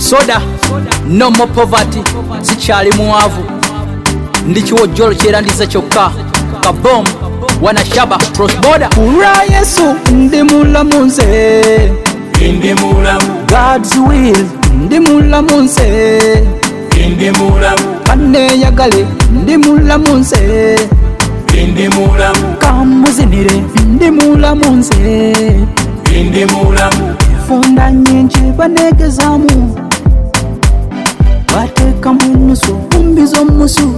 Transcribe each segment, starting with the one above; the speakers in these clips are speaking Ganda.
Soda, no more poverty. Sichali muavu. Ndichiwo jolo cherandiza choka. Kabom, wanashaba cross border. Ura Yesu, ndimula munze. Indimula God's will, ndimula munze. Indimula Kane yagale, ndimula munze. Indimula Kamuzinire, ndimula munze. Indimula Funda nyingi banegezamu. Bateka munusu, umbizo musu.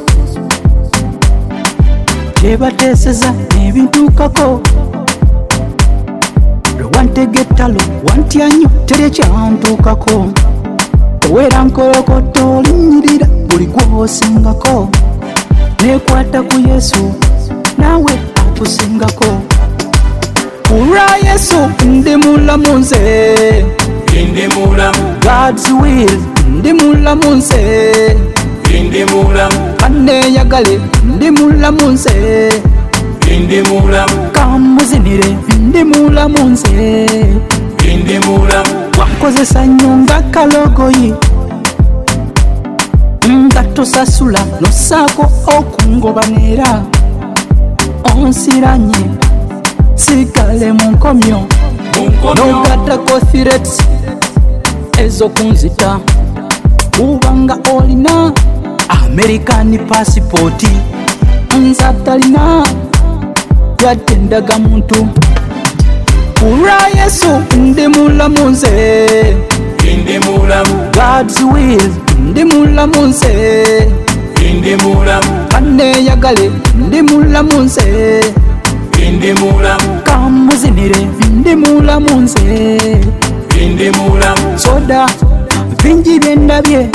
Tebateseza nebintukako. Lwantegetalo, wantyanyo terekyantukako. Towera nkolokoto linyirira buli gwosingako. Nekwata ku Yesu, nawe akusingako. Ura Yesu, ndimula munze. Indimula God's will, ndimula munze. Indimula Kane yagale, ndimula munze. Indimula Kamuzinire, ndimula munze. Indimula Wakozesa nyunga kalogoyi. Ngatosasula nosako okungobanera. Onsiranye sigale munkomyo. Nogatako threats ezokunzita. Ubanga olina American passport. Nzatalina yatendaga muntu. Ura Yesu, ndimula munze. Indimula God's will, ndimula munze. Indimula Kane yagale, ndimula munze. Indimula Kamuzinire, ndimula munze. Indimula Soda, bingi byendabye.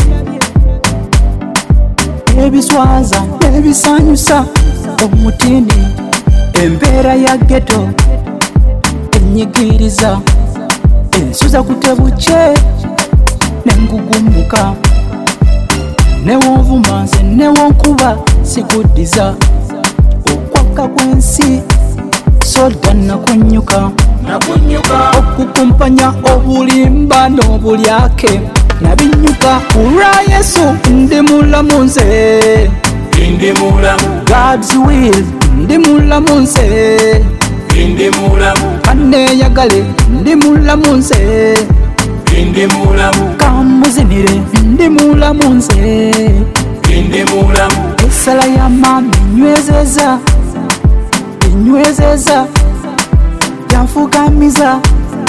Ebiswaza, ebisanyusa omutini. Embeera ya ghetto enyigiriza. Ensuza kutebuche nengugumuka. Newovuma nze newonkuba sikudiza. Okwaka kwensi soda nakunyuka. Okukumpanya obulimba n'obulyake nabinyuka. Ura Yesu, ndimula munze. Indimula God's will, ndimula munze. Indimula Kane yagale, ndimula munze. Indimula Kamuzinire, ndimula munze. Indimula Esala ya mami nywezeza. Nywezeza yanfukamiza.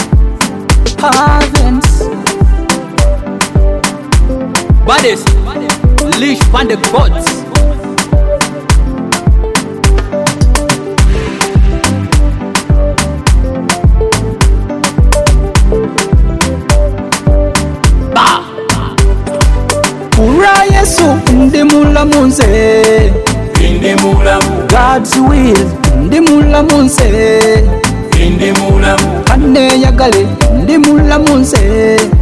Heavens Bodies leash from the gods. Ura Yesu, ndimula munze. Indimula God's will, ndimula munze. Indimula Kane yagale, ndimula munze.